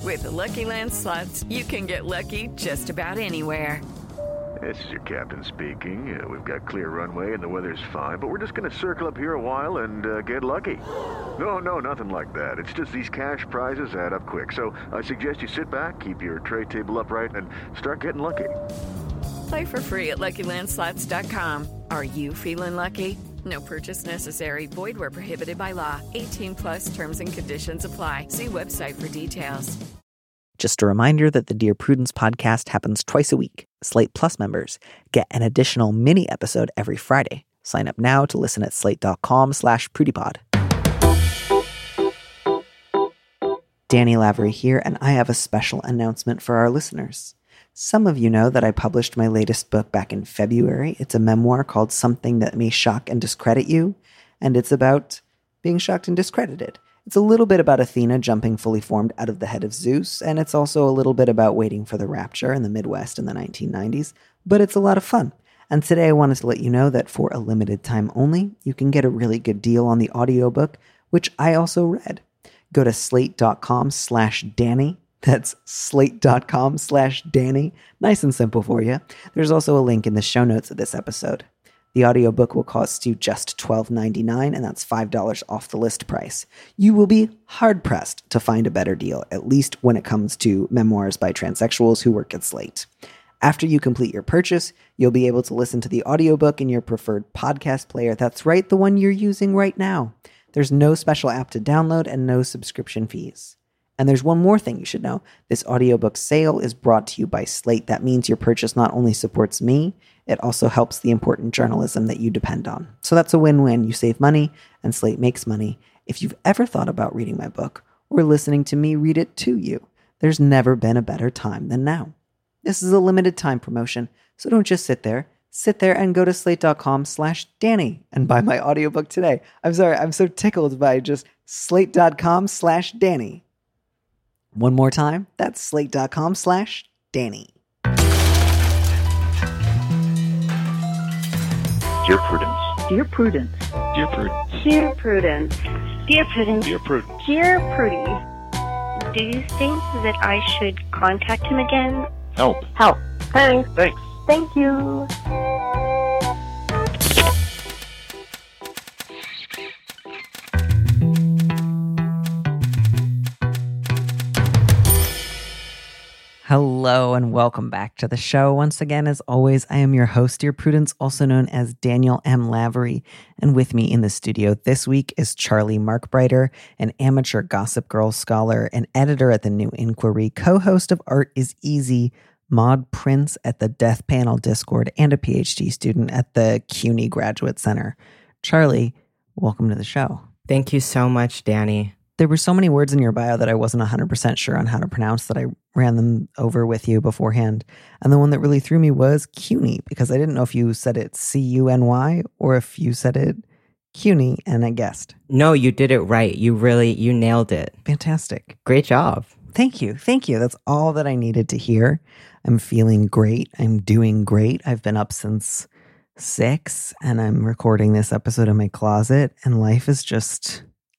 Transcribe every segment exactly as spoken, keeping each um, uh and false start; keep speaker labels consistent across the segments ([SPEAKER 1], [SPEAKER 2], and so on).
[SPEAKER 1] With the Lucky Land Slots, you can get lucky just about anywhere.
[SPEAKER 2] This is your captain speaking. Uh, we've got clear runway and the weather's fine, but we're just going to circle up here a while and uh, get lucky. No, no, nothing like that. It's just these cash prizes add up quick. So I suggest you sit back, keep your tray table upright, and start getting lucky.
[SPEAKER 1] Play for free at Lucky Land Slots dot com. Are you feeling lucky? No purchase necessary. Void where prohibited by law. eighteen plus terms and conditions apply. See website for details.
[SPEAKER 3] Just a reminder that the Dear Prudence podcast happens twice a week. Slate Plus members get an additional mini episode every Friday. Sign up now to listen at slate.com slash prudypod. Danny Lavery here, and I have a special announcement for our listeners. Some of you know that I published my latest book back in February. It's a memoir called Something That May Shock and Discredit You, and it's about being shocked and discredited. It's a little bit about Athena jumping fully formed out of the head of Zeus, and it's also a little bit about waiting for the rapture in the Midwest in the nineteen nineties, but it's a lot of fun. And today I wanted to let you know that for a limited time only, you can get a really good deal on the audiobook, which I also read. Go to slate.com slash Danny. That's slate.com slash Danny. Nice and simple for you. There's also a link in the show notes of this episode. The audiobook will cost you just twelve ninety-nine, and that's five dollars off the list price. You will be hard-pressed to find a better deal, at least when it comes to memoirs by transsexuals who work at Slate. After you complete your purchase, you'll be able to listen to the audiobook in your preferred podcast player. That's right, the one you're using right now. There's no special app to download and no subscription fees. And there's one more thing you should know. This audiobook sale is brought to you by Slate. That means your purchase not only supports me, it also helps the important journalism that you depend on. So that's a win-win. You save money and Slate makes money. If you've ever thought about reading my book or listening to me read it to you, there's never been a better time than now. This is a limited time promotion, so don't just sit there. Sit there and go to slate.com slash Danny and buy my audiobook today. I'm sorry, I'm so tickled by just slate.com slash Danny. One more time, that's slate.com slash Danny.
[SPEAKER 2] Dear Prudence.
[SPEAKER 4] Dear Prudence.
[SPEAKER 2] Dear Prudence.
[SPEAKER 5] Dear Prudence. Dear Prudence.
[SPEAKER 2] Dear Prudence.
[SPEAKER 5] Dear Prudy. Do you think that I should contact him again?
[SPEAKER 2] Help.
[SPEAKER 5] Help. Thanks.
[SPEAKER 2] Thanks.
[SPEAKER 5] Thank you.
[SPEAKER 3] Hello and welcome back to the show. Once again, as always, I am your host, Dear Prudence, also known as Daniel M. Lavery. And with me in the studio this week is Charlie Markbrighter, an amateur Gossip Girl scholar, an editor at the New Inquiry, co-host of Art is Easy, Maud Prince at the Death Panel Discord, and a P H D student at the CUNY Graduate Center. Charlie, welcome to the show.
[SPEAKER 6] Thank you so much, Danny.
[SPEAKER 3] There were so many words in your bio that I wasn't one hundred percent sure on how to pronounce that I ran them over with you beforehand. And the one that really threw me was CUNY, because I didn't know if you said it C U N Y or if you said it CUNY, and I guessed.
[SPEAKER 6] No, you did it right. You really, you nailed it.
[SPEAKER 3] Fantastic.
[SPEAKER 6] Great job.
[SPEAKER 3] Thank you. Thank you. That's all that I needed to hear. I'm feeling great. I'm doing great. I've been up since six, and I'm recording this episode in my closet, and life is just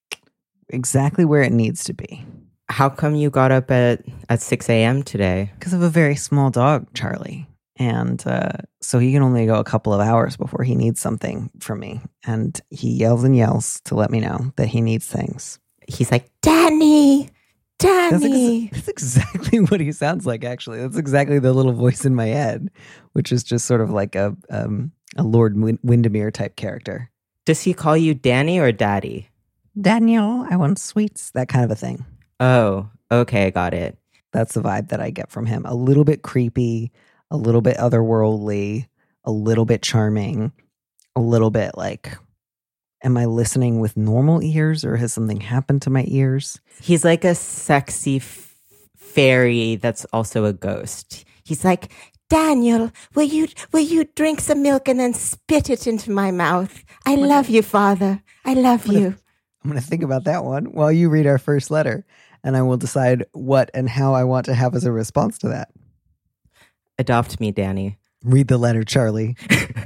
[SPEAKER 3] exactly where it needs to be.
[SPEAKER 6] How come you got up at, at six a.m. today?
[SPEAKER 3] Because of a very small dog, Charlie. And uh, so he can only go a couple of hours before he needs something from me. And he yells and yells to let me know that he needs things.
[SPEAKER 6] He's like, Danny, Danny.
[SPEAKER 3] That's, ex- that's exactly what he sounds like, actually. That's exactly the little voice in my head, which is just sort of like a, um, a Lord Wind- Windermere type character.
[SPEAKER 6] Does he call you Danny or Daddy?
[SPEAKER 3] Daniel, I want sweets, that kind of a thing.
[SPEAKER 6] Oh, okay, got it.
[SPEAKER 3] That's the vibe that I get from him. A little bit creepy, a little bit otherworldly, a little bit charming, a little bit like, am I listening with normal ears or has something happened to my ears?
[SPEAKER 6] He's like a sexy f- fairy that's also a ghost. He's like, Daniel, will you will you drink some milk and then spit it into my mouth? I love you, Father. I love you.
[SPEAKER 3] I'm going to think about that one while you read our first letter, and I will decide what and how I want to have as a response to that.
[SPEAKER 6] Adopt me, Danny.
[SPEAKER 3] Read the letter, Charlie.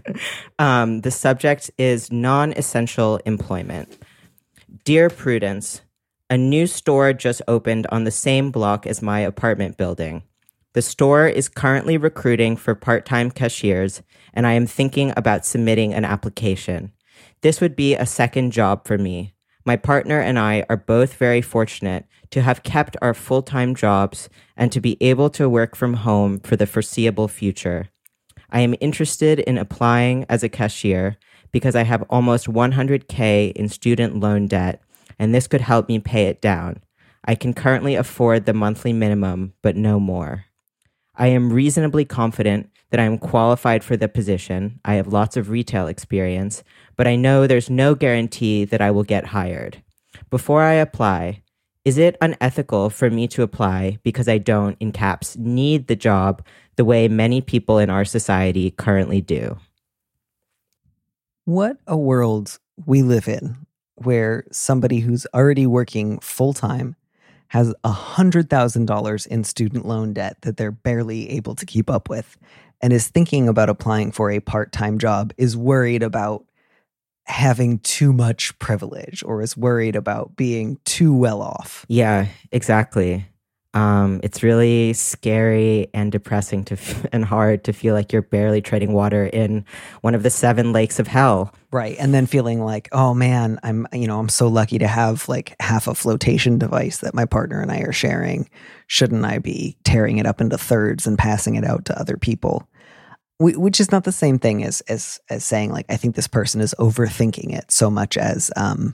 [SPEAKER 6] um, the subject is non-essential employment. Dear Prudence, A new store just opened on the same block as my apartment building. The store is currently recruiting for part-time cashiers, and I am thinking about submitting an application. This would be a second job for me. My partner and I are both very fortunate to have kept our full-time jobs and to be able to work from home for the foreseeable future. I am interested in applying as a cashier because I have almost one hundred thousand in student loan debt, and this could help me pay it down. I can currently afford the monthly minimum, but no more. I am reasonably confident that I am qualified for the position. I have lots of retail experience, but I know there's no guarantee that I will get hired. Before I apply, is it unethical for me to apply because I don't, in caps, need the job the way many people in our society currently do?
[SPEAKER 3] What a world we live in, where somebody who's already working full-time has one hundred thousand dollars in student loan debt that they're barely able to keep up with, and is thinking about applying for a part-time job, is worried about having too much privilege, or is worried about being too well off.
[SPEAKER 6] Yeah, exactly. Um, it's really scary and depressing to f- and hard to feel like you're barely treading water in one of the seven lakes of hell.
[SPEAKER 3] Right. And then feeling like, oh man, I'm, you know, I'm so lucky to have like half a flotation device that my partner and I are sharing. Shouldn't I be tearing it up into thirds and passing it out to other people? We, which is not the same thing as, as, as saying like, I think this person is overthinking it so much as, um,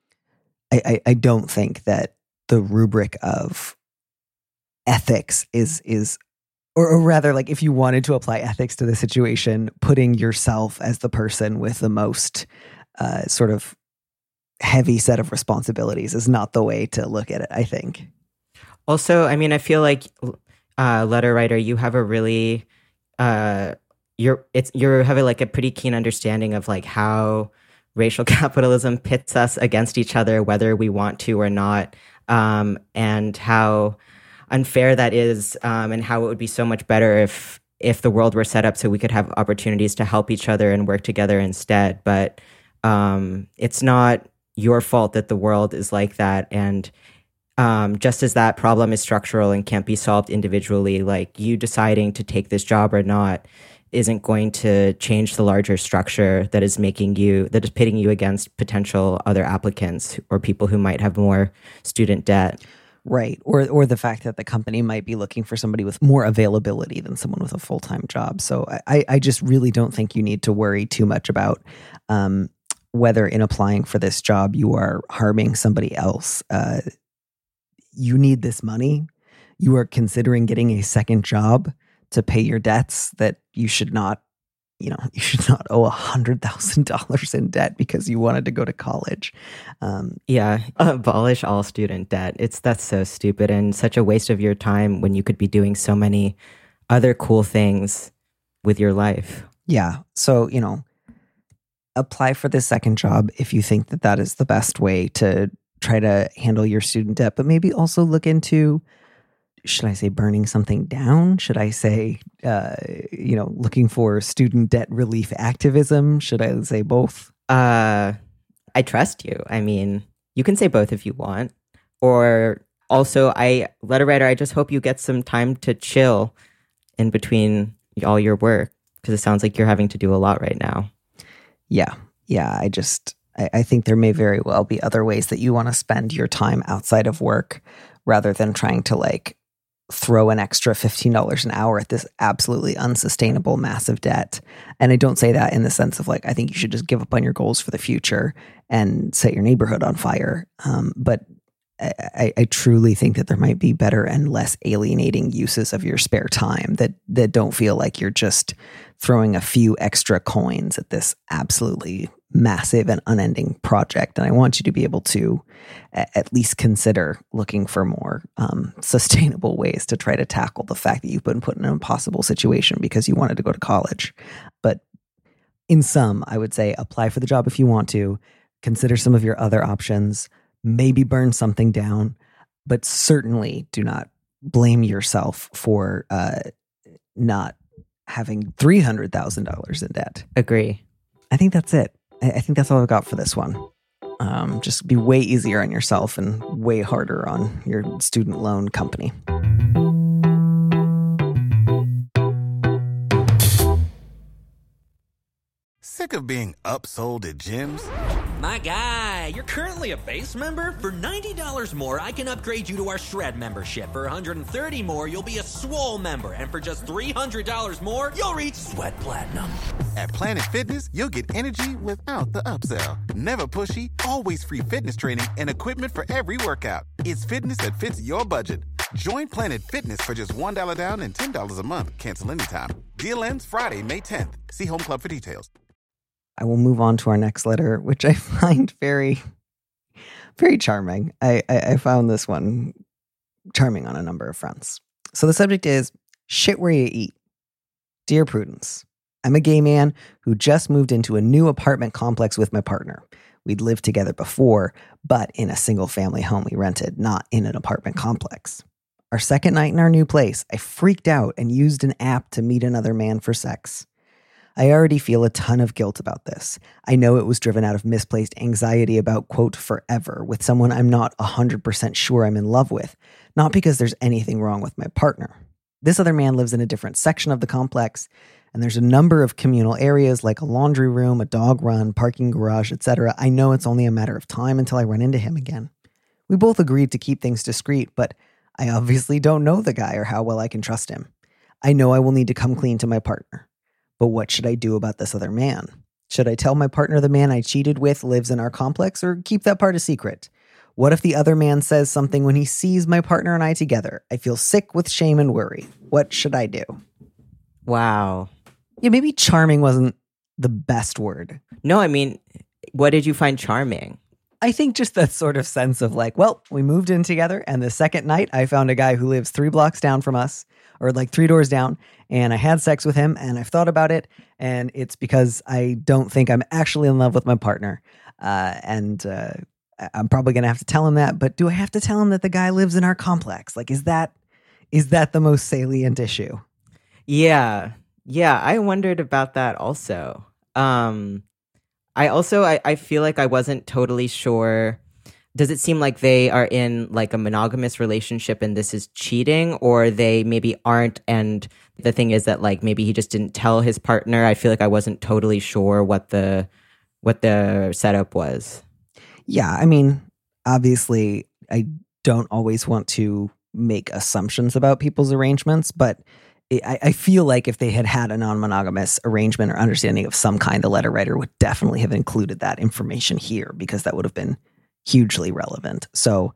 [SPEAKER 3] I, I, I don't think that the rubric of ethics is, is, or, or rather like if you wanted to apply ethics to the situation, putting yourself as the person with the most uh, sort of heavy set of responsibilities is not the way to look at it, I think.
[SPEAKER 6] Also, I mean, I feel like uh, letter writer, you have a really, uh, you're, it's, you're having like a pretty keen understanding of like how racial capitalism pits us against each other, whether we want to or not, um, and how unfair that is, um, and how it would be so much better if if the world were set up so we could have opportunities to help each other and work together instead. But um, it's not your fault that the world is like that. And um, just as that problem is structural and can't be solved individually, like you deciding to take this job or not isn't going to change the larger structure that is making you, that is pitting you against potential other applicants or people who might have more student debt.
[SPEAKER 3] Right. Or or the fact that the company might be looking for somebody with more availability than someone with a full-time job. So I, I just really don't think you need to worry too much about um, whether in applying for this job you are harming somebody else. Uh, you need this money. You are considering getting a second job to pay your debts that you should not, you know, you should not owe one hundred thousand dollars in debt because you wanted to go to college. Um,
[SPEAKER 6] yeah, abolish all student debt. It's that's so stupid and such a waste of your time when you could be doing so many other cool things with your life.
[SPEAKER 3] Yeah. So, you know, apply for this second job if you think that that is the best way to try to handle your student debt, but maybe also look into, should I say burning something down? Should I say, uh, you know, looking for student debt relief activism? Should I say both?
[SPEAKER 6] Uh, I trust you. I mean, you can say both if you want. Or also, I, letter writer, I just hope you get some time to chill in between all your work, because it sounds like you're having to do a lot right now.
[SPEAKER 3] Yeah. Yeah. I just, I, I think there may very well be other ways that you want to spend your time outside of work rather than trying to like throw an extra fifteen dollars an hour at this absolutely unsustainable massive debt. And I don't say that in the sense of like, I think you should just give up on your goals for the future and set your neighborhood on fire. Um, but I, I truly think that there might be better and less alienating uses of your spare time that that don't feel like you're just throwing a few extra coins at this absolutely massive and unending project. And I want you to be able to a- at least consider looking for more um, sustainable ways to try to tackle the fact that you've been put in an impossible situation because you wanted to go to college. But in sum, I would say apply for the job if you want to, consider some of your other options, maybe burn something down, but certainly do not blame yourself for uh, not having three hundred thousand dollars in debt.
[SPEAKER 6] Agree.
[SPEAKER 3] I think that's it. I think that's all I've got for this one. Um, just be way easier on yourself and way harder on your student loan company.
[SPEAKER 4] Sick of being upsold at gyms?
[SPEAKER 7] My guy, you're currently a base member? For ninety dollars more, I can upgrade you to our Shred membership. For one hundred thirty dollars more, you'll be a Swole member. And for just three hundred dollars more, you'll reach Sweat Platinum.
[SPEAKER 4] At Planet Fitness, you'll get energy without the upsell. Never pushy, always free fitness training and equipment for every workout. It's fitness that fits your budget. Join Planet Fitness for just one dollar down and ten dollars a month. Cancel anytime. Deal ends Friday, May tenth. See Home Club for details.
[SPEAKER 3] I will move on to our next letter, which I find very, very charming. I, I, I found this one charming on a number of fronts. So the subject is shit where you eat. Dear Prudence, I'm a gay man who just moved into a new apartment complex with my partner. We'd lived together before, but in a single family home we rented, not in an apartment complex. Our second night in our new place, I freaked out and used an app to meet another man for sex. I already feel a ton of guilt about this. I know it was driven out of misplaced anxiety about, quote, forever with someone I'm not one hundred percent sure I'm in love with, not because there's anything wrong with my partner. This other man lives in a different section of the complex, and there's a number of communal areas like a laundry room, a dog run, parking garage, et cetera. I know it's only a matter of time until I run into him again. We both agreed to keep things discreet, but I obviously don't know the guy or how well I can trust him. I know I will need to come clean to my partner. But what should I do about this other man? Should I tell my partner the man I cheated with lives in our complex or keep that part a secret? What if the other man says something when he sees my partner and I together? I feel sick with shame and worry. What should I do?
[SPEAKER 6] Wow.
[SPEAKER 3] Yeah, maybe charming wasn't the best word.
[SPEAKER 6] No, I mean, what did you find charming?
[SPEAKER 3] I think just that sort of sense of like, well, we moved in together and the second night I found a guy who lives three blocks down from us or like three doors down and I had sex with him and I've thought about it and it's because I don't think I'm actually in love with my partner. Uh, and uh, I'm probably going to have to tell him that, but do I have to tell him that the guy lives in our complex? Like, is that is that the most salient issue?
[SPEAKER 6] Yeah. Yeah, I wondered about that also. Um I also, I, I feel like I wasn't totally sure. Does it seem like they are in like a monogamous relationship and this is cheating, or they maybe aren't? And the thing is that like maybe he just didn't tell his partner. I feel like I wasn't totally sure what the what the setup was.
[SPEAKER 3] Yeah, I mean, obviously, I don't always want to make assumptions about people's arrangements, but I, I feel like if they had had a non-monogamous arrangement or understanding of some kind, the letter writer would definitely have included that information here because that would have been hugely relevant. So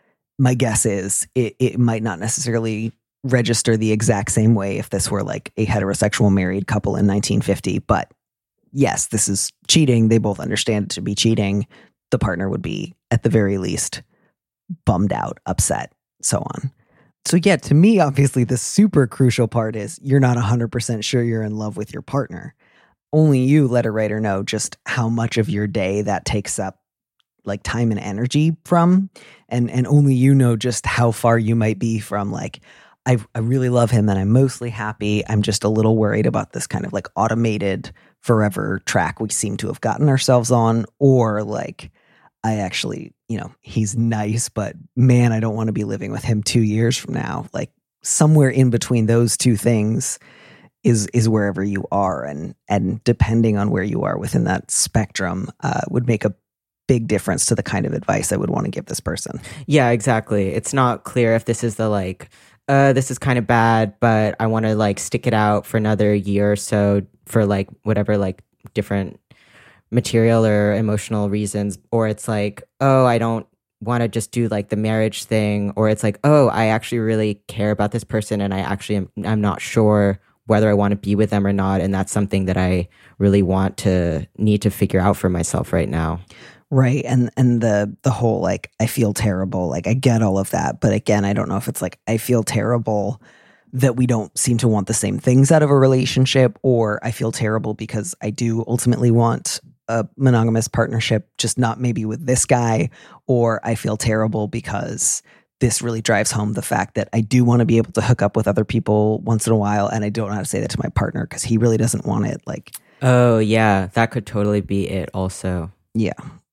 [SPEAKER 3] my guess is it, it might not necessarily register the exact same way if this were like a heterosexual married couple in nineteen fifty. But yes, this is cheating. They both understand it to be cheating. The partner would be, at the very least, bummed out, upset, so on. So yeah, to me, obviously, the super crucial part is you're not one hundred percent sure you're in love with your partner. Only you, letter writer, know just how much of your day that takes up like time and energy from. And and only you know just how far you might be from like, I, I really love him and I'm mostly happy. I'm just a little worried about this kind of like automated forever track we seem to have gotten ourselves on. Or like, I actually, you know, he's nice, but man, I don't want to be living with him two years from now. Like somewhere in between those two things is is wherever you are. And and depending on where you are within that spectrum uh, would make a big difference to the kind of advice I would want to give this person.
[SPEAKER 6] Yeah, exactly. It's not clear if this is the like, uh, this is kind of bad, but I want to like stick it out for another year or so for like whatever, like different material or emotional reasons, or it's like, oh, I don't want to just do like the marriage thing, or it's like, oh, I actually really care about this person and I actually am I'm not sure whether I want to be with them or not, and that's something that I really want to need to figure out for myself right now.
[SPEAKER 3] Right. And and the the whole like I feel terrible, like I get all of that, but again, I don't know if it's like I feel terrible that we don't seem to want the same things out of a relationship, or I feel terrible because I do ultimately want a monogamous partnership, just not maybe with this guy, or I feel terrible because this really drives home the fact that I do want to be able to hook up with other people once in a while, and I don't know how to say that to my partner because he really doesn't want it. Like,
[SPEAKER 6] oh yeah, that could totally be it also.
[SPEAKER 3] Yeah.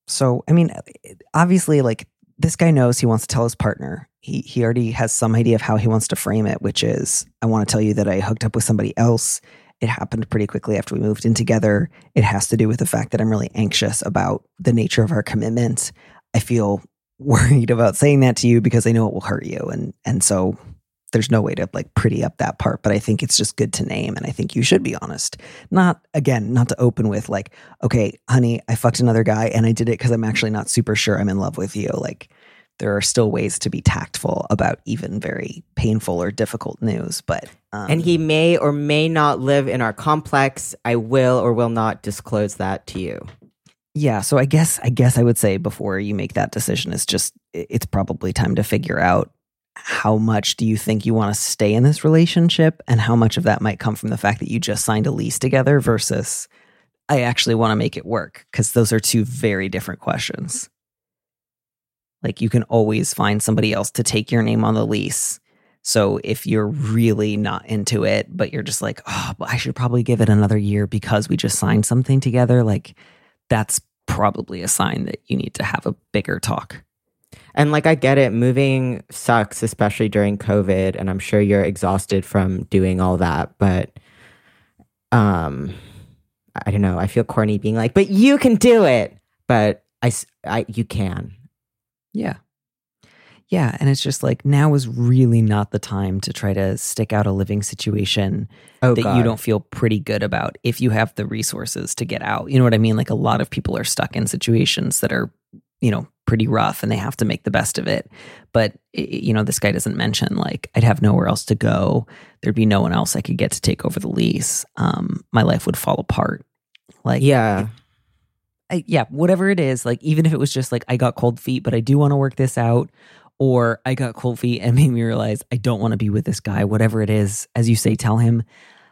[SPEAKER 3] So, I mean, obviously, like, this guy knows he wants to tell his partner. He he already has some idea of how he wants to frame it, which is, I want to tell you that I hooked up with somebody else. It happened pretty quickly after we moved in together. It has to do with the fact that I'm really anxious about the nature of our commitment. I feel worried about saying that to you because I know it will hurt you. And, and so there's no way to like pretty up that part, but I think it's just good to name. And I think you should be honest. Not, again, not to open with like, okay, honey, I fucked another guy and I did it because I'm actually not super sure I'm in love with you. Like, there are still ways to be tactful about even very painful or difficult news. But um,
[SPEAKER 6] and he may or may not live in our complex. I will or will not disclose that to you.
[SPEAKER 3] Yeah, so I guess I guess I would say before you make that decision, it's just it's probably time to figure out how much do you think you want to stay in this relationship and how much of that might come from the fact that you just signed a lease together versus I actually want to make it work, because those are two very different questions. Like, you can always find somebody else to take your name on the lease. So if you're really not into it, but you're just like, oh, but I should probably give it another year because we just signed something together, like, that's probably a sign that you need to have a bigger talk.
[SPEAKER 6] And like, I get it. Moving sucks, especially during COVID. And I'm sure you're exhausted from doing all that. But um, I don't know. I feel corny being like, but you can do it. But I, I you can.
[SPEAKER 3] Yeah. Yeah. And it's just like, now is really not the time to try to stick out a living situation oh, that God. you don't feel pretty good about if you have the resources to get out. You know what I mean? Like, a lot of people are stuck in situations that are, you know, pretty rough and they have to make the best of it. But, you know, this guy doesn't mention, like, I'd have nowhere else to go. There'd be no one else I could get to take over the lease. Um, my life would fall apart. Like,
[SPEAKER 6] yeah.
[SPEAKER 3] I, yeah, whatever it is, like, even if it was just like, I got cold feet, but I do want to work this out, or I got cold feet and made me realize I don't want to be with this guy, whatever it is, as you say, tell him.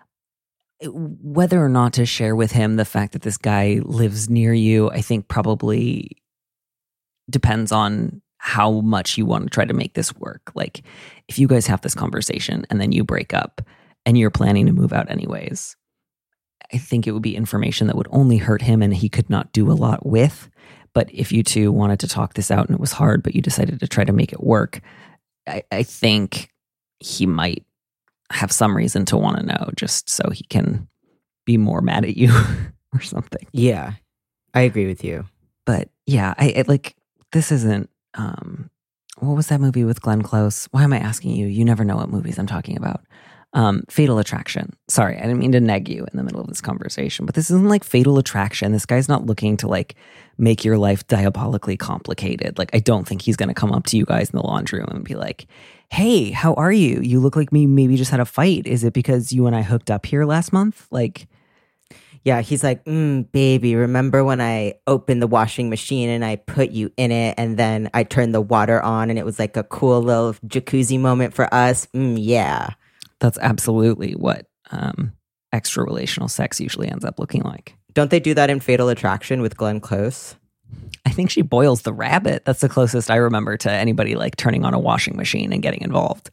[SPEAKER 3] Whether or not to share with him the fact that this guy lives near you, I think probably depends on how much you want to try to make this work. Like, if you guys have this conversation and then you break up and you're planning to move out anyways, I think it would be information that would only hurt him and he could not do a lot with. But if you two wanted to talk this out and it was hard, but you decided to try to make it work, I, I think he might have some reason to want to know, just so he can be more mad at you or something.
[SPEAKER 6] Yeah, I agree with you.
[SPEAKER 3] But yeah, I, I like, this isn't, um, what was that movie with Glenn Close? Why am I asking you? You never know what movies I'm talking about. Um, Fatal Attraction. Sorry, I didn't mean to neg you in the middle of this conversation, but this isn't like Fatal Attraction. This guy's not looking to like make your life diabolically complicated. Like, I don't think he's going to come up to you guys in the laundry room and be like, hey, how are you? You look like me maybe just had a fight. Is it because you and I hooked up here last month? Like,
[SPEAKER 6] yeah, he's like, mm, baby, remember when I opened the washing machine and I put you in it and then I turned the water on and it was like a cool little jacuzzi moment for us? Mm, yeah.
[SPEAKER 3] That's absolutely what um, extra relational sex usually ends up looking like.
[SPEAKER 6] Don't they do that in Fatal Attraction with Glenn Close?
[SPEAKER 3] I think she boils the rabbit. That's the closest I remember to anybody like turning on a washing machine and getting involved.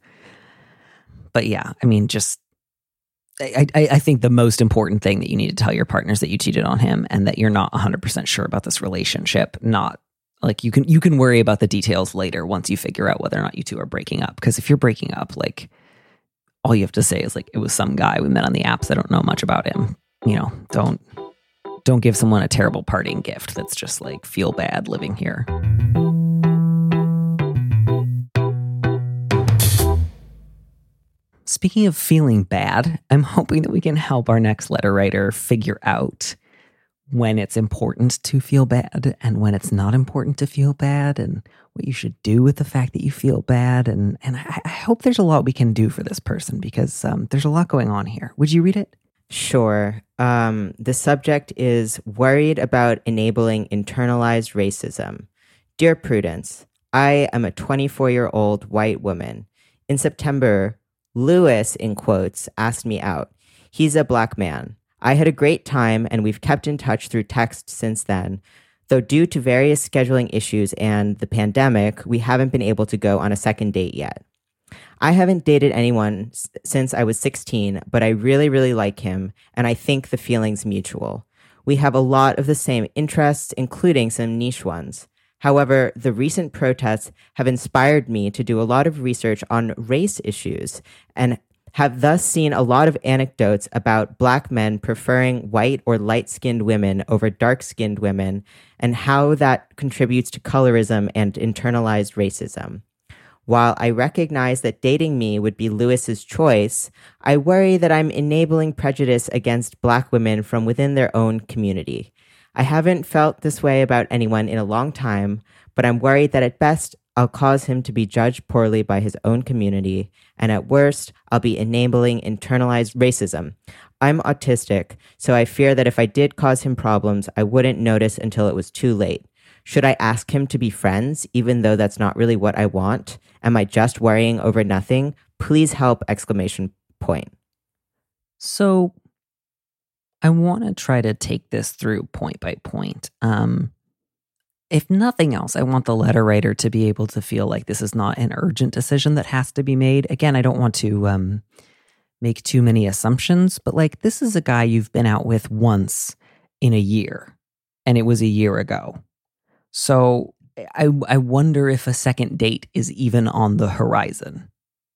[SPEAKER 3] But yeah, I mean, just I, I, I think the most important thing that you need to tell your partner is that you cheated on him and that you're not one hundred percent sure about this relationship. Not like you can you can worry about the details later once you figure out whether or not you two are breaking up. Because if you're breaking up, like, all you have to say is like, it was some guy we met on the apps. I don't know much about him. You know, don't don't give someone a terrible parting gift that's just like, feel bad living here. Speaking of feeling bad, I'm hoping that we can help our next letter writer figure out when it's important to feel bad and when it's not important to feel bad, and what you should do with the fact that you feel bad. And and I, I hope there's a lot we can do for this person, because um, there's a lot going on here. Would you read it?
[SPEAKER 6] Sure. Um, the subject is worried about enabling internalized racism. Dear Prudence, I am a twenty-four-year-old white woman. In September, Lewis, in quotes, asked me out. He's a black man. I had a great time, and we've kept in touch through text since then, though due to various scheduling issues and the pandemic, we haven't been able to go on a second date yet. I haven't dated anyone s- since I was sixteen, but I really, really like him, and I think the feeling's mutual. We have a lot of the same interests, including some niche ones. However, the recent protests have inspired me to do a lot of research on race issues and have thus seen a lot of anecdotes about Black men preferring white or light-skinned women over dark-skinned women and how that contributes to colorism and internalized racism. While I recognize that dating me would be Lewis's choice, I worry that I'm enabling prejudice against Black women from within their own community. I haven't felt this way about anyone in a long time, but I'm worried that at best, I'll cause him to be judged poorly by his own community, and at worst, I'll be enabling internalized racism. I'm autistic, so I fear that if I did cause him problems, I wouldn't notice until it was too late. Should I ask him to be friends, even though that's not really what I want? Am I just worrying over nothing? Please help! Exclamation point.
[SPEAKER 3] So I want to try to take this through point by point. Um, if nothing else, I want the letter writer to be able to feel like this is not an urgent decision that has to be made. Again, I don't want to um, make too many assumptions, but like this is a guy you've been out with once in a year, and it was a year ago. So I, I wonder if a second date is even on the horizon.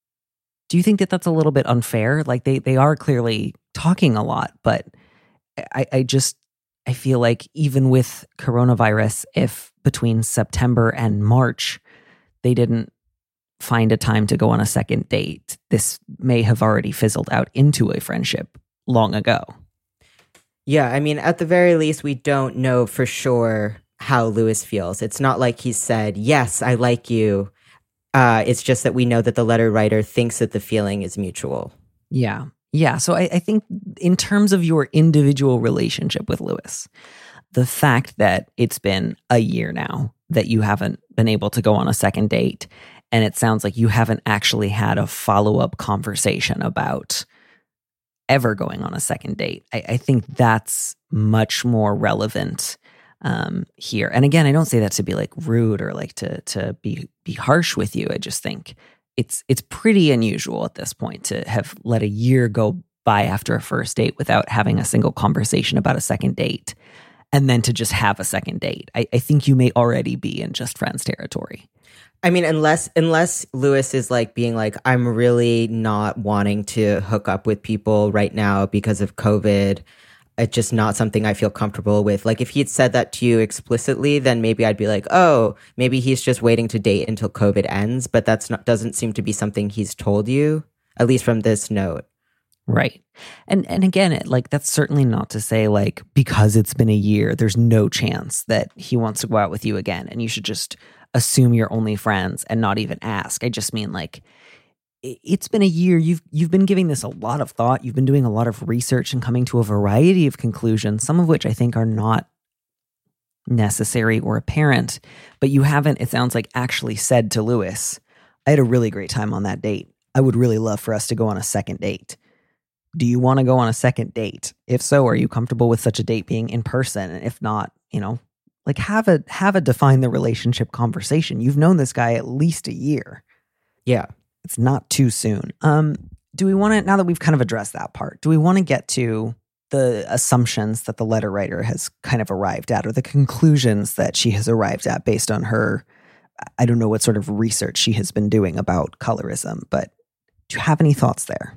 [SPEAKER 3] Do you think that that's a little bit unfair? Like they, they are clearly talking a lot, but I, I just, I feel like even with coronavirus, if between September and March, they didn't find a time to go on a second date, this may have already fizzled out into a friendship long ago.
[SPEAKER 6] Yeah, I mean, at the very least, we don't know for sure how Lewis feels. It's not like he said, yes, I like you. Uh, it's just that we know that the letter writer thinks that the feeling is mutual.
[SPEAKER 3] Yeah. Yeah. So I, I think in terms of your individual relationship with Lewis, the fact that it's been a year now that you haven't been able to go on a second date, and it sounds like you haven't actually had a follow-up conversation about ever going on a second date, I, I think that's much more relevant um, here. And again, I don't say that to be like rude or like to to be be harsh with you. I just think it's it's pretty unusual at this point to have let a year go by after a first date without having a single conversation about a second date, and then to just have a second date. I, I think you may already be in just friends territory.
[SPEAKER 6] I mean, unless unless Lewis is like being like, I'm really not wanting to hook up with people right now because of COVID. It's just not something I feel comfortable with. Like if he had said that to you explicitly, then maybe I'd be like, oh, maybe he's just waiting to date until COVID ends. But that's not doesn't seem to be something he's told you, at least from this note.
[SPEAKER 3] Right. And and again, it, like that's certainly not to say like because it's been a year, there's no chance that he wants to go out with you again and you should just assume you're only friends and not even ask. I just mean like it's been a year. You've you've been giving this a lot of thought. You've been doing a lot of research and coming to a variety of conclusions, some of which I think are not necessary or apparent, but you haven't, it sounds like, actually said to Lewis, I had a really great time on that date. I would really love for us to go on a second date. Do you want to go on a second date? If so, are you comfortable with such a date being in person? And if not, you know, like have a have a define the relationship conversation. You've known this guy at least a year.
[SPEAKER 6] Yeah.
[SPEAKER 3] It's not too soon. Um, do we want to, now that we've kind of addressed that part, do we want to get to the assumptions that the letter writer has kind of arrived at or the conclusions that she has arrived at based on her, I don't know what sort of research she has been doing about colorism, but do you have any thoughts there?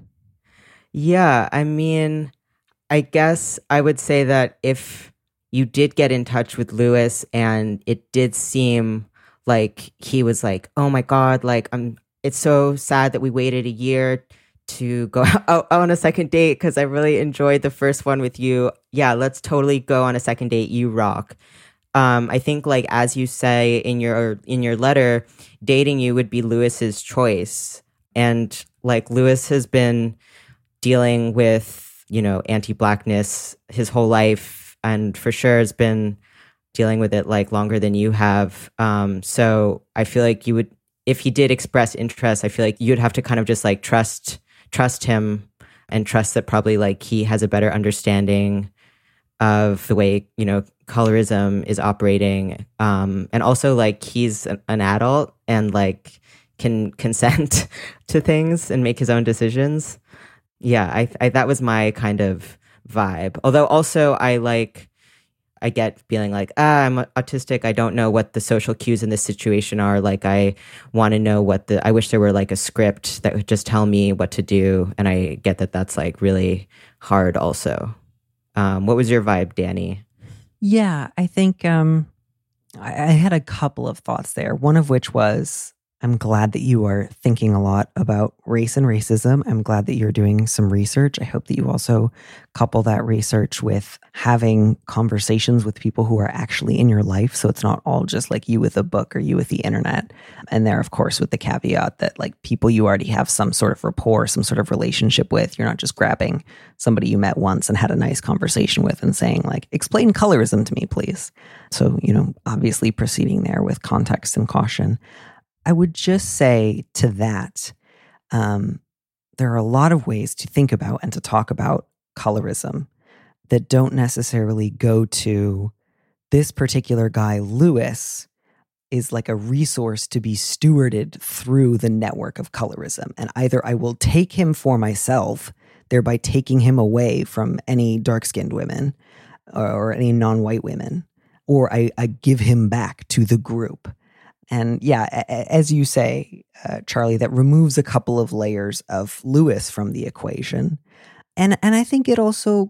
[SPEAKER 6] Yeah, I mean, I guess I would say that if you did get in touch with Lewis and it did seem like he was like, oh my God, like I'm, it's so sad that we waited a year to go out on a second date because I really enjoyed the first one with you. Yeah, let's totally go on a second date. You rock. Um, I think, like as you say in your in your letter, dating you would be Lewis's choice, and like Lewis has been dealing with, you know, anti-Blackness his whole life, and for sure has been dealing with it like longer than you have. Um, so I feel like you would. If he did express interest, I feel like you'd have to kind of just like trust trust him and trust that probably like he has a better understanding of the way, you know, colorism is operating. Um, and also like he's an, an adult and like can consent to things and make his own decisions. Yeah, I, I that was my kind of vibe. Although also I like I get feeling like, ah, I'm autistic. I don't know what the social cues in this situation are. Like, I want to know what the, I wish there were like a script that would just tell me what to do. And I get that that's like really hard also. Um, what was your vibe, Danny?
[SPEAKER 3] Yeah, I think um, I, I had a couple of thoughts there. One of which was, I'm glad that you are thinking a lot about race and racism. I'm glad that you're doing some research. I hope that you also couple that research with having conversations with people who are actually in your life. So it's not all just like you with a book or you with the internet. And there, of course, with the caveat that like people you already have some sort of rapport, some sort of relationship with. You're not just grabbing somebody you met once and had a nice conversation with and saying like, explain colorism to me, please. So, you know, obviously proceeding there with context and caution. I would just say to that, um, there are a lot of ways to think about and to talk about colorism that don't necessarily go to this particular guy, Lewis, is like a resource to be stewarded through the network of colorism. And either I will take him for myself, thereby taking him away from any dark-skinned women or, or any non-white women, or I, I give him back to the group. And yeah, as you say, uh, Charlie, that removes a couple of layers of Lewis from the equation. And and I think it also,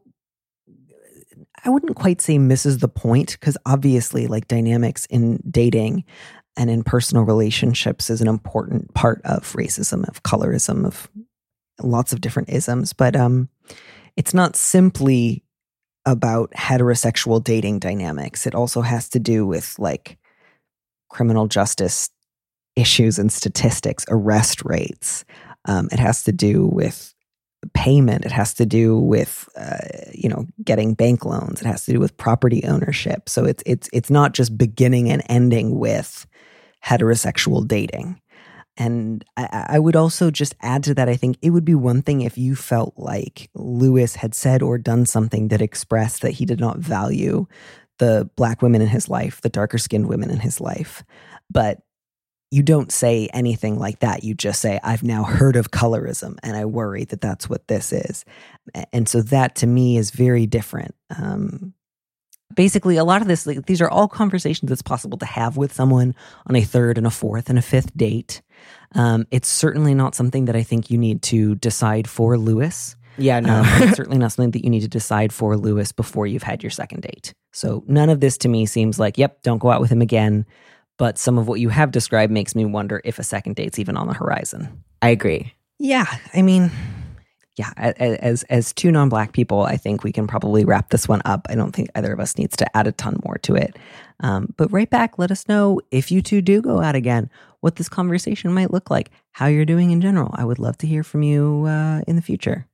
[SPEAKER 3] I wouldn't quite say misses the point, because obviously like dynamics in dating and in personal relationships is an important part of racism, of colorism, of lots of different isms. But um, it's not simply about heterosexual dating dynamics. It also has to do with like criminal justice issues and statistics, arrest rates. Um, it has to do with payment. It has to do with, uh, you know, getting bank loans. It has to do with property ownership. So it's it's it's not just beginning and ending with heterosexual dating. And I, I would also just add to that, I think it would be one thing if you felt like Lewis had said or done something that expressed that he did not value the Black women in his life, the darker skinned women in his life. But you don't say anything like that. You just say, I've now heard of colorism and I worry that that's what this is. And so that to me is very different. Um, basically, a lot of this, like, these are all conversations that's possible to have with someone on a third and a fourth and a fifth date. Um, it's certainly not something that I think you need to decide for Lewis.
[SPEAKER 6] Yeah, no.
[SPEAKER 3] um, it's certainly not something that you need to decide for Lewis before you've had your second date. So none of this to me seems like, yep, don't go out with him again. But some of what you have described makes me wonder if a second date's even on the horizon.
[SPEAKER 6] I agree.
[SPEAKER 3] Yeah, I mean, yeah, as as two non-Black people, I think we can probably wrap this one up. I don't think either of us needs to add a ton more to it. Um, but right back, let us know if you two do go out again, what this conversation might look like, how you're doing in general. I would love to hear from you uh, in the future.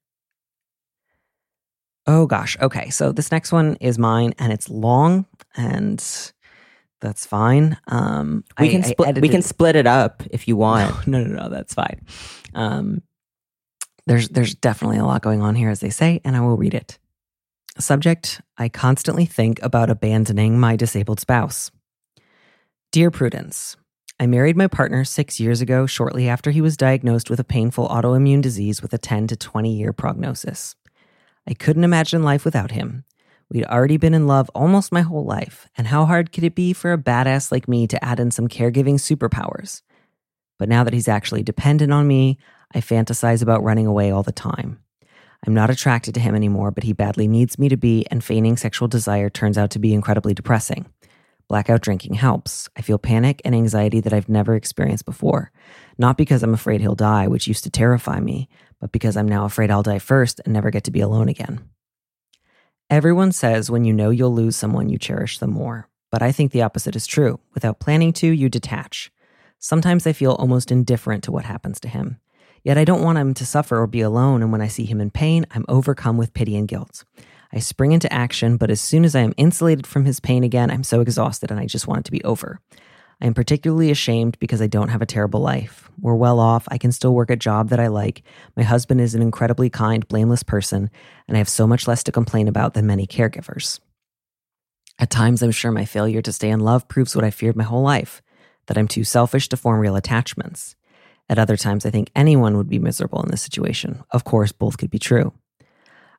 [SPEAKER 3] Oh gosh. Okay. So this next one is mine and it's long and that's fine. Um,
[SPEAKER 6] we
[SPEAKER 3] I,
[SPEAKER 6] can split, edited... we can split it up if you want.
[SPEAKER 3] No, no, no, no that's fine. Um, there's, there's definitely a lot going on here, as they say, and I will read it. Subject: I constantly think about abandoning my disabled spouse. Dear Prudence, I married my partner six years ago, shortly after he was diagnosed with a painful autoimmune disease with a ten to twenty year prognosis. I couldn't imagine life without him. We'd already been in love almost my whole life, and how hard could it be for a badass like me to add in some caregiving superpowers? But now that he's actually dependent on me, I fantasize about running away all the time. I'm not attracted to him anymore, but he badly needs me to be, and feigning sexual desire turns out to be incredibly depressing. Blackout drinking helps. I feel panic and anxiety that I've never experienced before. Not because I'm afraid he'll die, which used to terrify me, but because I'm now afraid I'll die first and never get to be alone again. Everyone says when you know you'll lose someone, you cherish them more. But I think the opposite is true. Without planning to, you detach. Sometimes I feel almost indifferent to what happens to him. Yet I don't want him to suffer or be alone, and when I see him in pain, I'm overcome with pity and guilt. I spring into action, but as soon as I am insulated from his pain again, I'm so exhausted and I just want it to be over. I am particularly ashamed because I don't have a terrible life. We're well off. I can still work a job that I like. My husband is an incredibly kind, blameless person, and I have so much less to complain about than many caregivers. At times, I'm sure my failure to stay in love proves what I feared my whole life, that I'm too selfish to form real attachments. At other times, I think anyone would be miserable in this situation. Of course, both could be true.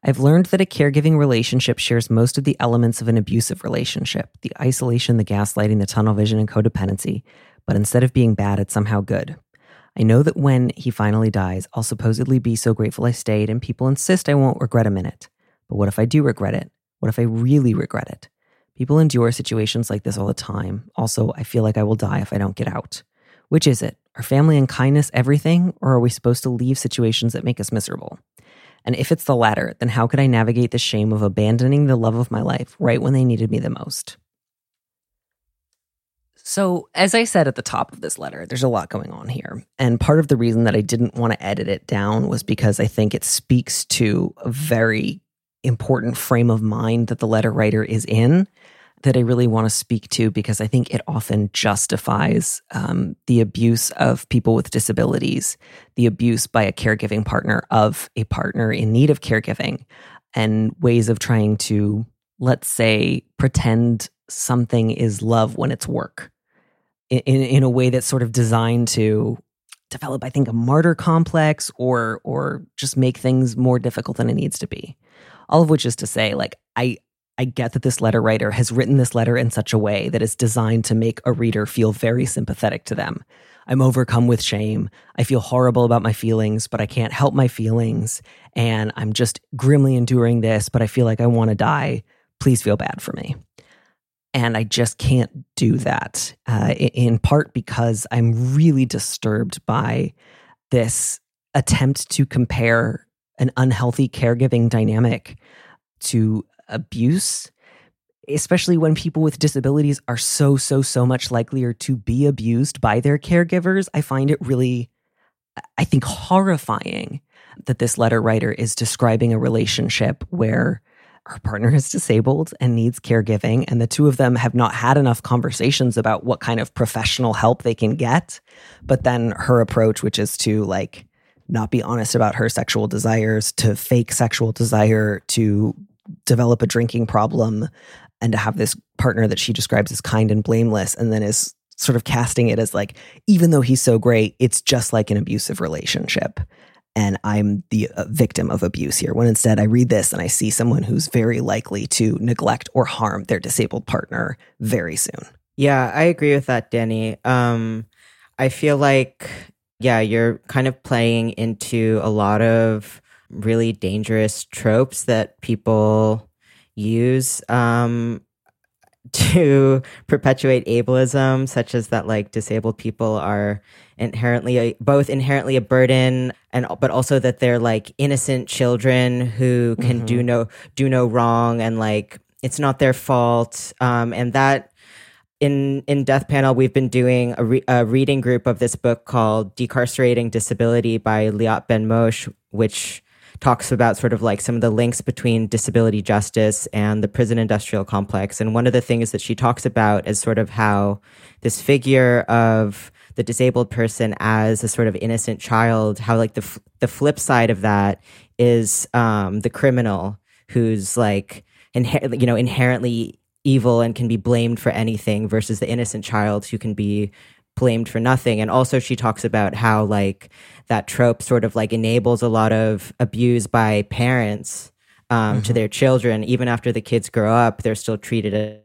[SPEAKER 3] I've learned that a caregiving relationship shares most of the elements of an abusive relationship, the isolation, the gaslighting, the tunnel vision, and codependency. But instead of being bad, it's somehow good. I know that when he finally dies, I'll supposedly be so grateful I stayed, and people insist I won't regret a minute. But what if I do regret it? What if I really regret it? People endure situations like this all the time. Also, I feel like I will die if I don't get out. Which is it? Are family and kindness everything, or are we supposed to leave situations that make us miserable? And if it's the latter, then how could I navigate the shame of abandoning the love of my life right when they needed me the most? So, as I said at the top of this letter, there's a lot going on here. And part of the reason that I didn't want to edit it down was because I think it speaks to a very important frame of mind that the letter writer is in that I really want to speak to, because I think it often justifies um, the abuse of people with disabilities, the abuse by a caregiving partner of a partner in need of caregiving, and ways of trying to, let's say, pretend something is love when it's work in, in a way that's sort of designed to develop, I think, a martyr complex or or just make things more difficult than it needs to be. All of which is to say, like, I I get that this letter writer has written this letter in such a way that is designed to make a reader feel very sympathetic to them. I'm overcome with shame. I feel horrible about my feelings, but I can't help my feelings. And I'm just grimly enduring this, but I feel like I want to die. Please feel bad for me. And I just can't do that, uh, in part because I'm really disturbed by this attempt to compare an unhealthy caregiving dynamic to abuse, especially when people with disabilities are so, so, so much likelier to be abused by their caregivers. I find it really, I think, horrifying that this letter writer is describing a relationship where her partner is disabled and needs caregiving, and the two of them have not had enough conversations about what kind of professional help they can get. But then her approach, which is to like not be honest about her sexual desires, to fake sexual desire, to develop a drinking problem, and to have this partner that she describes as kind and blameless, and then is sort of casting it as like, even though he's so great, it's just like an abusive relationship. And I'm the uh, victim of abuse here. When instead I read this and I see someone who's very likely to neglect or harm their disabled partner very soon.
[SPEAKER 6] Yeah, I agree with that, Danny. Um, I feel like, yeah, you're kind of playing into a lot of really dangerous tropes that people use um, to perpetuate ableism, such as that like disabled people are inherently a, both inherently a burden, and but also that they're like innocent children who can mm-hmm. do no do no wrong, and like it's not their fault. Um, and that in in Death Panel, we've been doing a, re- a reading group of this book called Decarcerating Disability by Liat Ben-Moshe, which talks about sort of like some of the links between disability justice and the prison industrial complex. And one of the things that she talks about is sort of how this figure of the disabled person as a sort of innocent child, how like the f- the flip side of that is um, the criminal who's like, inher- you know, inherently evil and can be blamed for anything, versus the innocent child who can be blamed for nothing. And also she talks about how like that trope sort of like enables a lot of abuse by parents um, mm-hmm. to their children. Even after the kids grow up, they're still treated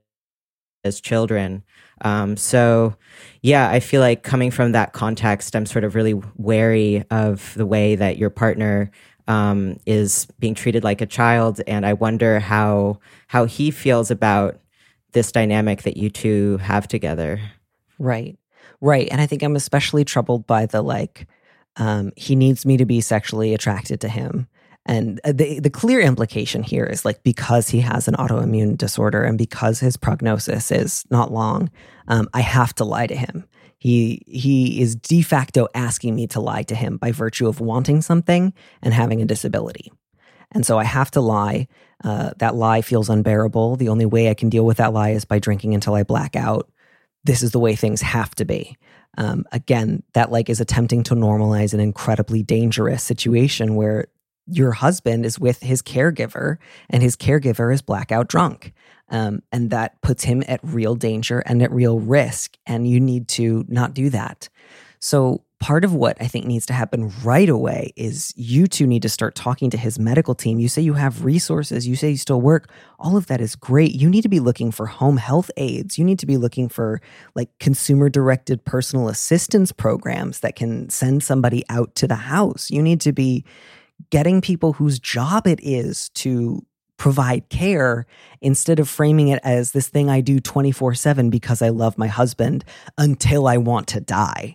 [SPEAKER 6] as children. Um, so yeah, I feel like coming from that context, I'm sort of really wary of the way that your partner um, is being treated like a child. And I wonder how how he feels about this dynamic that you two have together.
[SPEAKER 3] Right. Right. And I think I'm especially troubled by the like, um, he needs me to be sexually attracted to him. And the the clear implication here is like, because he has an autoimmune disorder and because his prognosis is not long, um, I have to lie to him. He he is de facto asking me to lie to him by virtue of wanting something and having a disability. And so I have to lie. Uh, that lie feels unbearable. The only way I can deal with that lie is by drinking until I black out. This is the way things have to be. Um, again, that like is attempting to normalize an incredibly dangerous situation where your husband is with his caregiver and his caregiver is blackout drunk. Um, and that puts him at real danger and at real risk. And you need to not do that. So part of what I think needs to happen right away is you two need to start talking to his medical team. You say you have resources. You say you still work. All of that is great. You need to be looking for home health aides. You need to be looking for like consumer-directed personal assistance programs that can send somebody out to the house. You need to be getting people whose job it is to provide care instead of framing it as this thing I do twenty-four seven because I love my husband until I want to die.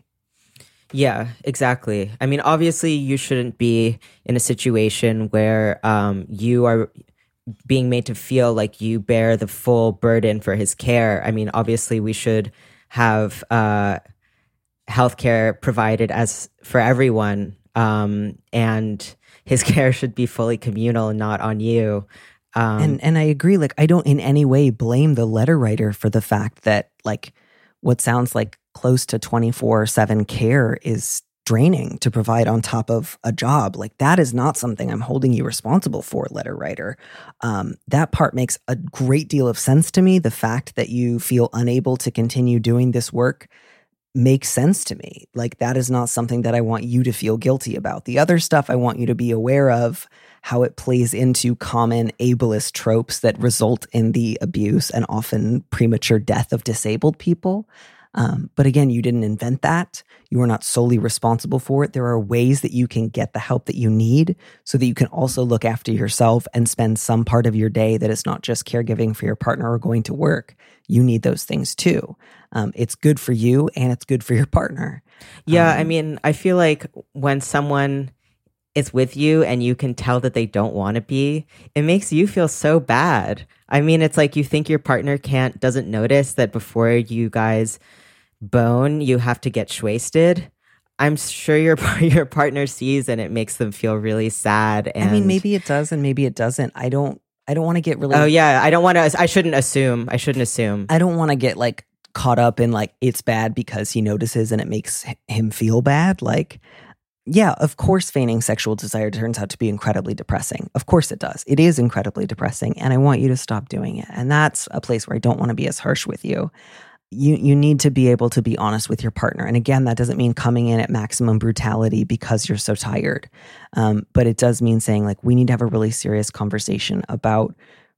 [SPEAKER 6] Yeah, exactly. I mean, obviously, you shouldn't be in a situation where um, you are being made to feel like you bear the full burden for his care. I mean, obviously, we should have uh, healthcare provided as for everyone, um, and his care should be fully communal and not on you. Um,
[SPEAKER 3] and and I agree. Like, I don't in any way blame the letter writer for the fact that like what sounds like close to twenty-four seven care is draining to provide on top of a job. Like that is not something I'm holding you responsible for, letter writer. Um, that part makes a great deal of sense to me. The fact that you feel unable to continue doing this work makes sense to me. Like that is not something that I want you to feel guilty about. The other stuff I want you to be aware of, how it plays into common ableist tropes that result in the abuse and often premature death of disabled people. Um, but again, you didn't invent that. You are not solely responsible for it. There are ways that you can get the help that you need so that you can also look after yourself and spend some part of your day that is not just caregiving for your partner or going to work. You need those things too. Um, it's good for you and it's good for your partner.
[SPEAKER 6] Yeah,
[SPEAKER 3] um,
[SPEAKER 6] I mean, I feel like when someone is with you and you can tell that they don't want to be, it makes you feel so bad. I mean, it's like you think your partner can't, doesn't notice that before you guys bone, you have to get shwasted. I'm sure your your partner sees and it makes them feel really sad. And
[SPEAKER 3] I mean, maybe it does and maybe it doesn't. I don't, I don't want to get really.
[SPEAKER 6] Oh yeah, I don't want to, I shouldn't assume. I shouldn't assume.
[SPEAKER 3] I don't want to get like caught up in like, it's bad because he notices and it makes him feel bad. Like, yeah, of course, feigning sexual desire turns out to be incredibly depressing. Of course it does. It is incredibly depressing. And I want you to stop doing it. And that's a place where I don't want to be as harsh with you. You you need to be able to be honest with your partner. And again, that doesn't mean coming in at maximum brutality because you're so tired. Um, but it does mean saying like, we need to have a really serious conversation about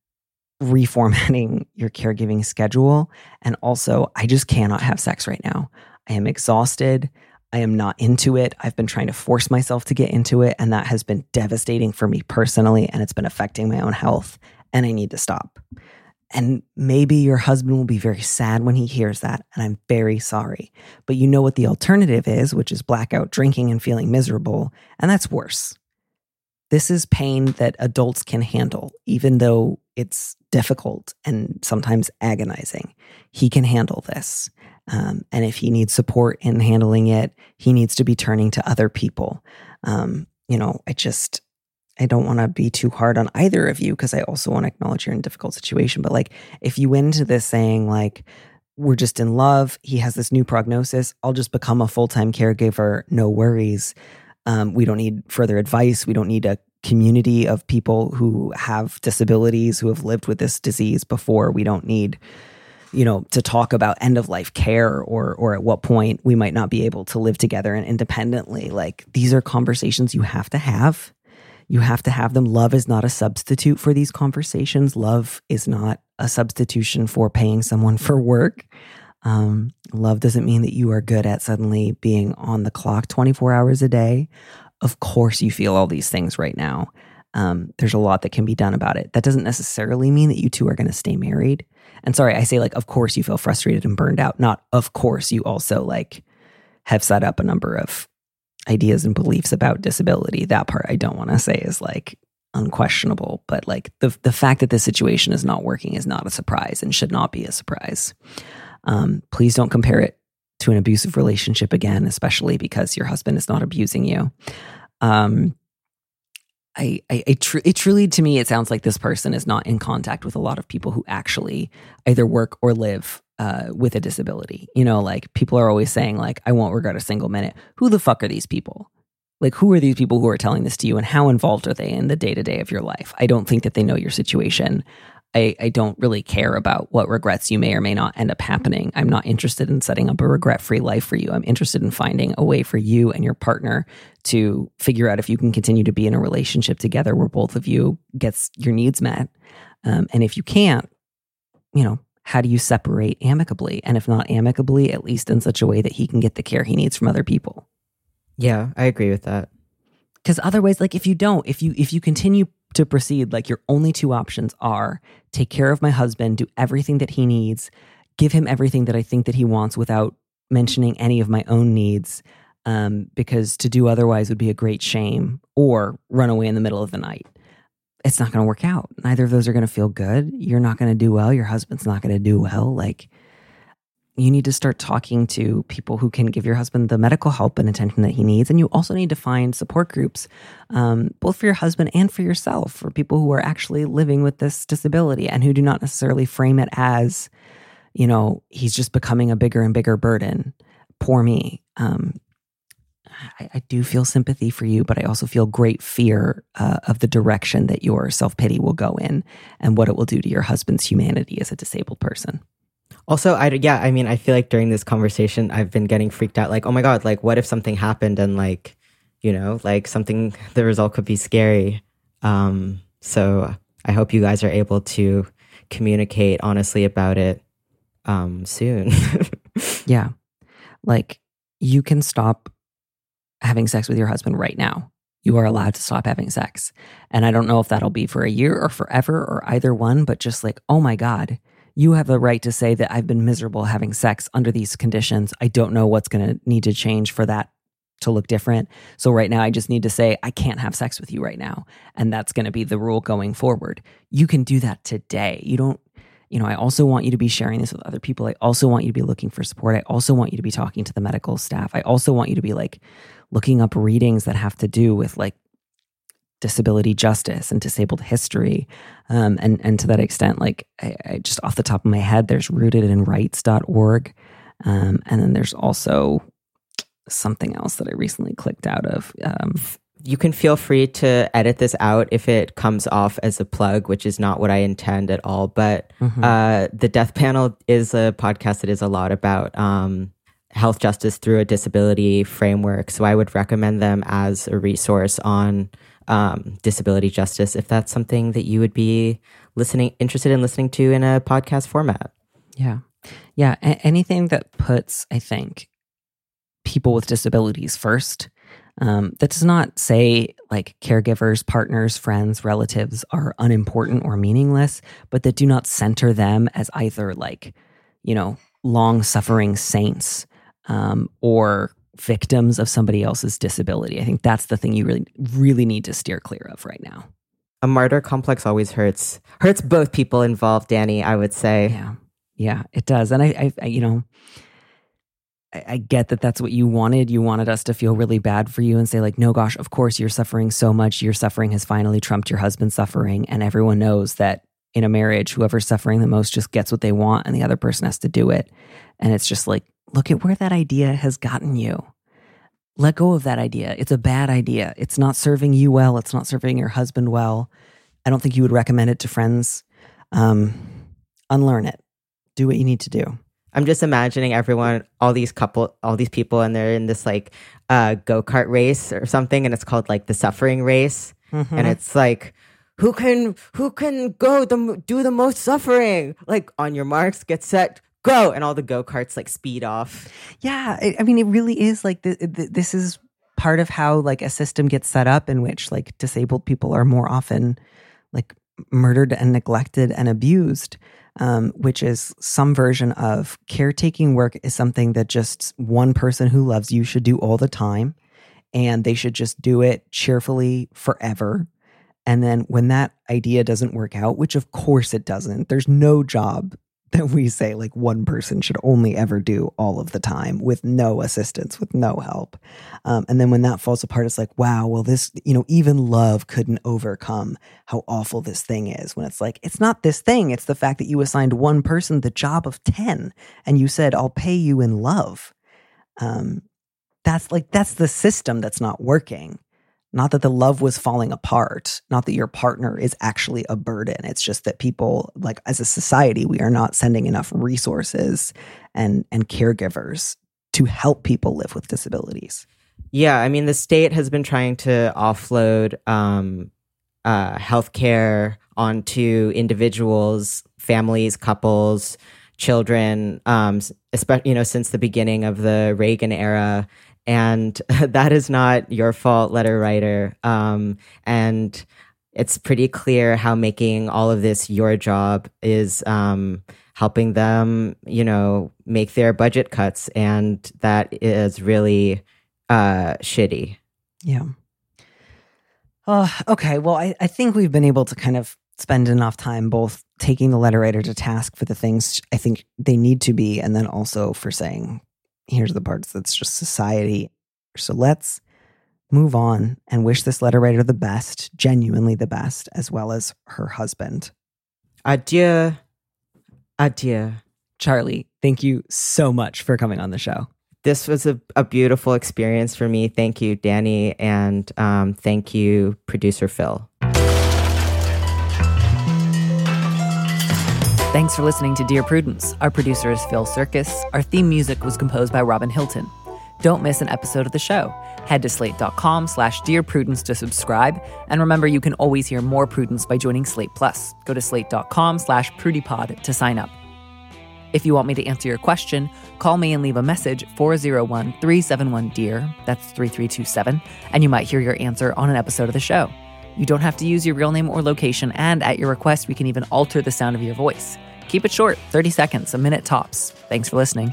[SPEAKER 3] reformatting your caregiving schedule. And also, I just cannot have sex right now. I am exhausted. I am not into it. I've been trying to force myself to get into it. And that has been devastating for me personally. And it's been affecting my own health. And I need to stop. And maybe your husband will be very sad when he hears that, and I'm very sorry. But you know what the alternative is, which is blackout drinking and feeling miserable, and that's worse. This is pain that adults can handle, even though it's difficult and sometimes agonizing. He can handle this. Um, and if he needs support in handling it, he needs to be turning to other people. Um, you know, I just... I don't want to be too hard on either of you because I also want to acknowledge you're in a difficult situation. But like, if you went into this saying like, we're just in love, he has this new prognosis, I'll just become a full-time caregiver, no worries. Um, we don't need further advice. We don't need a community of people who have disabilities, who have lived with this disease before. We don't need, you know, to talk about end-of-life care or or at what point we might not be able to live together and independently. Like, these are conversations you have to have. You have to have them. Love is not a substitute for these conversations. Love is not a substitution for paying someone for work. Um, love doesn't mean that you are good at suddenly being on the clock twenty-four hours a day. Of course you feel all these things right now. Um, there's a lot that can be done about it. That doesn't necessarily mean that you two are going to stay married. And sorry, I say like, of course you feel frustrated and burned out. Not of course you also like have set up a number of ideas and beliefs about disability. That part I don't want to say is like unquestionable, but like the the fact that this situation is not working is not a surprise and should not be a surprise. Um, please don't compare it to an abusive relationship again, especially because your husband is not abusing you. Um, I, I, I tr- it truly, to me, it sounds like this person is not in contact with a lot of people who actually either work or live uh, with a disability. You know, like people are always saying like, I won't regret a single minute. Who the fuck are these people? Like, who are these people who are telling this to you and how involved are they in the day to day of your life? I don't think that they know your situation. I, I don't really care about what regrets you may or may not end up happening. I'm not interested in setting up a regret-free life for you. I'm interested in finding a way for you and your partner to figure out if you can continue to be in a relationship together where both of you gets your needs met. Um, and if you can't, you know, how do you separate amicably? And if not amicably, at least in such a way that he can get the care he needs from other people.
[SPEAKER 6] Yeah, I agree with that.
[SPEAKER 3] Because otherwise, like if you don't, if you if you continue to proceed, like your only two options are take care of my husband, do everything that he needs, give him everything that I think that he wants without mentioning any of my own needs, um, because to do otherwise would be a great shame, or run away in the middle of the night. It's not going to work out. Neither of those are going to feel good. You're not going to do well. Your husband's not going to do well. Like, you need to start talking to people who can give your husband the medical help and attention that he needs. And you also need to find support groups, um, both for your husband and for yourself, for people who are actually living with this disability and who do not necessarily frame it as, you know, he's just becoming a bigger and bigger burden. Poor me. Um, I, I do feel sympathy for you, but I also feel great fear uh, of the direction that your self-pity will go in and what it will do to your husband's humanity as a disabled person.
[SPEAKER 6] Also, I, yeah, I mean, I feel like during this conversation, I've been getting freaked out. Like, oh my God, like, what if something happened and like, you know, like something, the result could be scary. Um, so I hope you guys are able to communicate honestly about it um, soon.
[SPEAKER 3] Yeah. Like, you can stop having sex with your husband right now. You are allowed to stop having sex. And I don't know if that'll be for a year or forever or either one, but just like, oh my God, you have the right to say that I've been miserable having sex under these conditions. I don't know what's going to need to change for that to look different. So right now, I just need to say, I can't have sex with you right now. And that's going to be the rule going forward. You can do that today. You don't, you know, I also want you to be sharing this with other people. I also want you to be looking for support. I also want you to be talking to the medical staff. I also want you to be like looking up readings that have to do with like disability justice and disabled history. Um, and, and to that extent, like I, I just off the top of my head, there's rooted in rights dot org. Um, and then there's also something else that I recently clicked out of. Um,
[SPEAKER 6] you can feel free to edit this out if it comes off as a plug, which is not what I intend at all. But mm-hmm. uh, the Death Panel is a podcast that is a lot about um, health justice through a disability framework. So I would recommend them as a resource on um, disability justice if that's something that you would be listening, interested in listening to in a podcast format.
[SPEAKER 3] Yeah. Yeah. A- anything that puts, I think, people with disabilities first. Um, that does not say like caregivers, partners, friends, relatives are unimportant or meaningless, but that do not center them as either like, you know, long-suffering saints um, or victims of somebody else's disability. I think that's the thing you really, really need to steer clear of right now.
[SPEAKER 6] A martyr complex always hurts. Hurts both people involved, Danny, I would say.
[SPEAKER 3] Yeah, yeah, it does. And I, I, I you know, I get that that's what you wanted. You wanted us to feel really bad for you and say like, no, gosh, of course you're suffering so much. Your suffering has finally trumped your husband's suffering. And everyone knows that in a marriage, whoever's suffering the most just gets what they want and the other person has to do it. And it's just like, look at where that idea has gotten you. Let go of that idea. It's a bad idea. It's not serving you well. It's not serving your husband well. I don't think you would recommend it to friends. Um, unlearn it. Do what you need to do.
[SPEAKER 6] I'm just imagining everyone, all these couple, all these people, and they're in this like uh, go-kart race or something, and it's called like the suffering race, mm-hmm. and it's like, who can who can go the do the most suffering? Like on your marks, get set, go, and all the go-karts like speed off.
[SPEAKER 3] Yeah, I, I mean, it really is like th- th- this is part of how like a system gets set up in which like disabled people are more often like murdered and neglected and abused. Um, which is some version of caretaking work is something that just one person who loves you should do all the time. And they should just do it cheerfully forever. And then when that idea doesn't work out, which of course it doesn't, there's no job that we say like one person should only ever do all of the time with no assistance, with no help. Um, and then when that falls apart, it's like, wow, well, this, you know, even love couldn't overcome how awful this thing is. When it's like, it's not this thing. It's the fact that you assigned one person the job of ten and you said, I'll pay you in love. Um, that's like, that's the system that's not working, Not that the love was falling apart, not that your partner is actually a burden. It's just that people, like as a society, we are not sending enough resources and, and caregivers to help people live with disabilities.
[SPEAKER 6] Yeah, I mean, the state has been trying to offload um, uh, healthcare onto individuals, families, couples, children, um, especially, you know, since the beginning of the Reagan era. And that is not your fault, letter writer. Um, and it's pretty clear how making all of this your job is um, helping them, you know, make their budget cuts. And that is really uh, shitty.
[SPEAKER 3] Yeah. Uh, okay. Well, I, I think we've been able to kind of spend enough time both taking the letter writer to task for the things I think they need to be, and then also for saying, here's the parts that's just society. So let's move on and wish this letter writer the best, genuinely the best, as well as her husband.
[SPEAKER 6] Adieu. Adieu.
[SPEAKER 3] Charlie, thank you so much for coming on the show.
[SPEAKER 6] This was a, a beautiful experience for me. Thank you, Danny. And um, thank you, producer Phil.
[SPEAKER 8] Thanks for listening to Dear Prudence. Our producer is Phil Circus. Our theme music was composed by Robin Hilton. Don't miss an episode of the show. Head to slate.com slash Dear Prudence to subscribe. And remember, you can always hear more Prudence by joining Slate Plus. Go to slate.com slash prudypod to sign up. If you want me to answer your question, call me and leave a message four oh one, three seven one, D E A R. That's three three two seven. And you might hear your answer on an episode of the show. You don't have to use your real name or location, and at your request, we can even alter the sound of your voice. Keep it short, thirty seconds, a minute tops. Thanks for listening.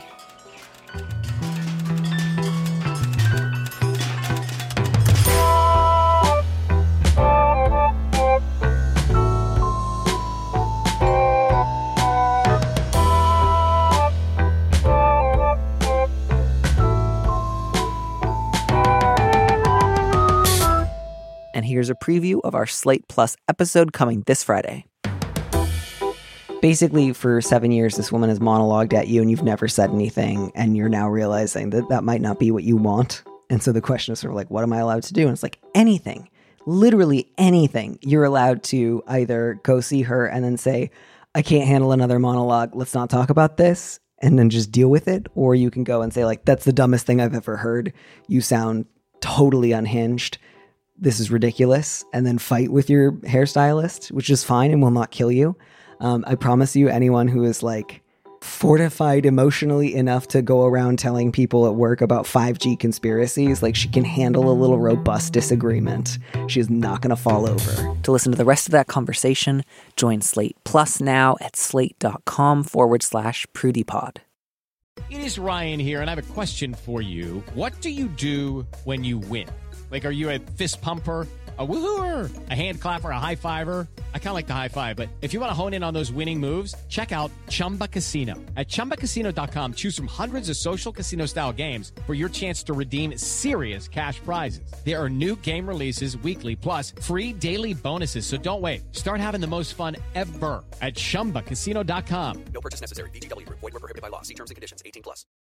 [SPEAKER 8] And here's a preview of our Slate Plus episode coming this Friday. Basically, for seven years, this woman has monologued at you and you've never said anything. And you're now realizing that that might not be what you want. And so the question is sort of like, what am I allowed to do? And it's like anything, literally anything. You're allowed to either go see her and then say, I can't handle another monologue. Let's not talk about this. And then just deal with it. Or you can go and say, like, that's the dumbest thing I've ever heard. You sound totally unhinged. This is ridiculous. And then fight with your hairstylist, which is fine and will not kill you. Um, I promise you, anyone who is like fortified emotionally enough to go around telling people at work about five G conspiracies, like she can handle a little robust disagreement. She is not going to fall over. To listen to the rest of that conversation, join Slate Plus now at slate.com forward slash prudypod.
[SPEAKER 9] It is Ryan here, and I have a question for you. What do you do when you win? Like, are you a fist pumper, a woo-hooer, a hand clapper, a high fiver? I kind of like the high five, but if you want to hone in on those winning moves, check out Chumba Casino. At chumba casino dot com, choose from hundreds of social casino style games for your chance to redeem serious cash prizes. There are new game releases weekly, plus free daily bonuses. So don't wait. Start having the most fun ever at chumba casino dot com.
[SPEAKER 10] No purchase necessary. V G W Group. Void where prohibited by law. See terms and conditions. eighteen plus.